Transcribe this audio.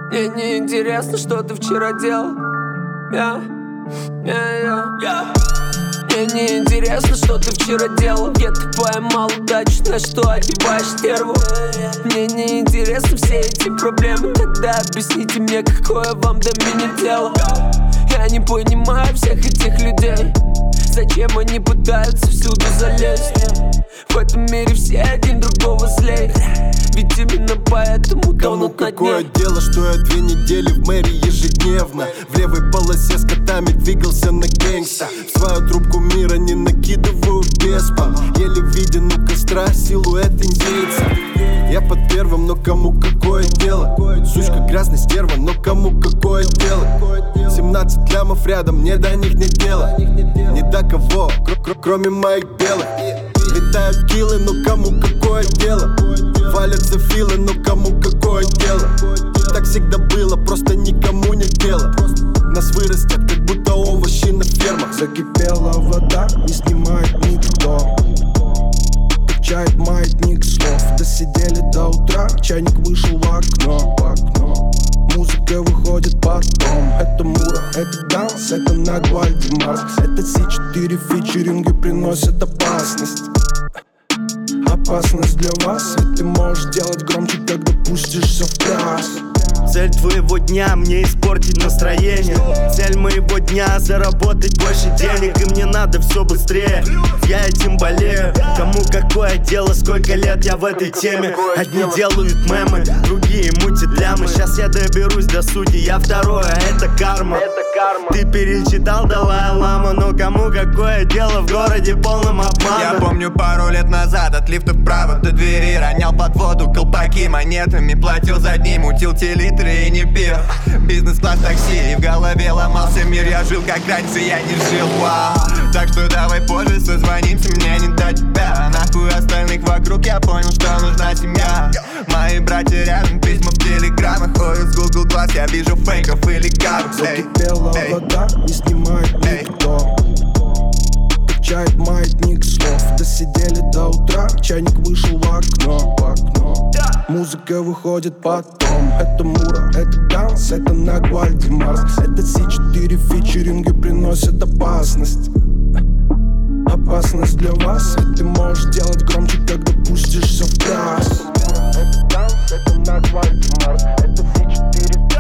Мне не интересно, что ты вчера делал. Мне не интересно, что ты вчера делал. Где ты поймал удачу, на что одеваешь стерву. Мне не интересны все эти проблемы. Тогда объясните мне, какое вам до меня дело. Я не понимаю всех этих людей. Зачем они пытаются всюду залезть? В этом мире все один другого злей. Ведь именно поэтому тонут на дне. Какое дело, что я 2 недели в мэрии ежедневно в левой полосе с котами двигался на гэнгста. В свою трубку мира не накидываю беспом. Еле виден у костра силуэт индейца. Я под первым, но кому какое дело? Сучка грязная стерва, но кому какое дело? 17 лямов рядом, мне до них нет дела. Не до кого, кроме моих белых. Летают киллы, но кому какое дело? Валятся филы, но кому какое дело? Так всегда было, просто никому не дело. Нас вырастят, как будто овощи на фермах. Закипела вода, не снимает никто. Качает маятник слов. Досидели до утра, чайник вышел в окно. Музыка выходит потом. Это Мура, это Данс, это на Гвальдемар. Это C4 фичеринги приносят опасность. Опасность для вас, ведь ты можешь делать громче, когда пустишься в пляс. Цель твоего дня мне испортить настроение. Цель моего дня заработать больше денег. И мне надо все быстрее, я этим болею. Кому какое дело, сколько лет я в этой теме. Одни делают мемы, другие мутят лямы. Сейчас я доберусь до сути, я второе, это карма. Ты перечитал Далай-Лама, но кому какое дело в городе полном обмана. Я помню пару лет назад от лифта вправо до двери ронял под воду колпаки монетами. Платил за дни, мутил те литры и не пил. Бизнес-класс такси, и в голове ломался мир. Я жил как раньше, я не жил, вау. Так что давай позже созвонимся, мне не до тебя. Нахуй остальных вокруг, я понял, что нужна семья. Мои братья рядом, письма в телеграммах. Ходят с Google Glass, я вижу фейков или гавок. Закипела вода, не снимает никто. Качает маятник слов. Досидели до утра, чайник вышел в окно. Музыка выходит потом. Это Мура, это Данс, это на Гвальдемар. Это C4 фичеринги приносят опасность. Опасность для вас, ведь ты можешь делать громче, когда пустишься в пляс. Это Данс, это на Гвальдемар. Это C4